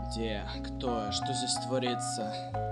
Где? Кто? Что здесь творится?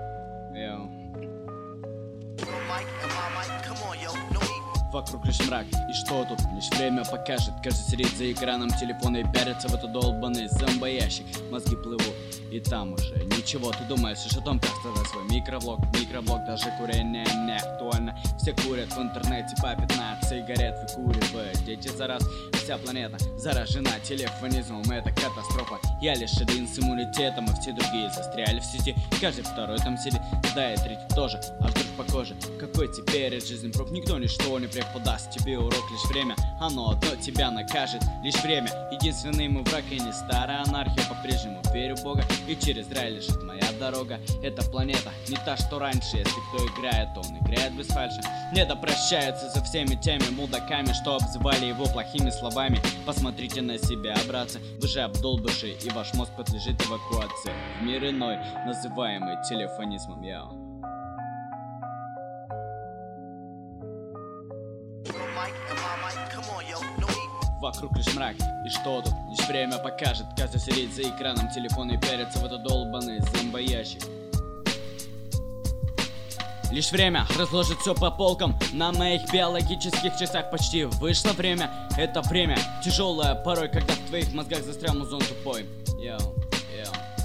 Вокруг лишь мрак, и что тут? Лишь время покажет. Каждый сидит за экраном телефона и пялится в этот долбанный зомбоящик. Мозги плывут, и там уже ничего. Ты думаешь лишь о том, как создать свой микроблог. Микроблог, даже курение не актуально. Все курят в интернете по 15 сигарет выкуривают. Дети за раз, вся планета заражена телефонизмом. Это катастрофа. Я лишь один с иммунитетом, а все другие застряли в сети. Каждый второй там сидит, да и третий тоже. А вдруг по коже, какой теперь от жизни прок? Никто ничто не преподаст тебе урок, лишь время. Оно одно тебя накажет, лишь время. Единственный мой враг и не старая анархия. По-прежнему верю в Бога, и через рай лежит моя дорога. Эта планета не та, что раньше. Если кто играет, то он играет без фальши. Не допрощается со всеми теми мудаками, что обзывали его плохими словами. Посмотрите на себя, братцы, вы же обдолбыши, и ваш мозг подлежит эвакуации в мир иной, называемый телефонизмом. Вокруг лишь мрак, и что тут? Лишь время покажет. Каждый сидит за экраном телефона и пялится в этот долбанный зомбоящик. Лишь время разложит все по полкам. На моих биологических часах почти вышло время. Это время тяжелое порой, когда в твоих мозгах застрял музон тупой.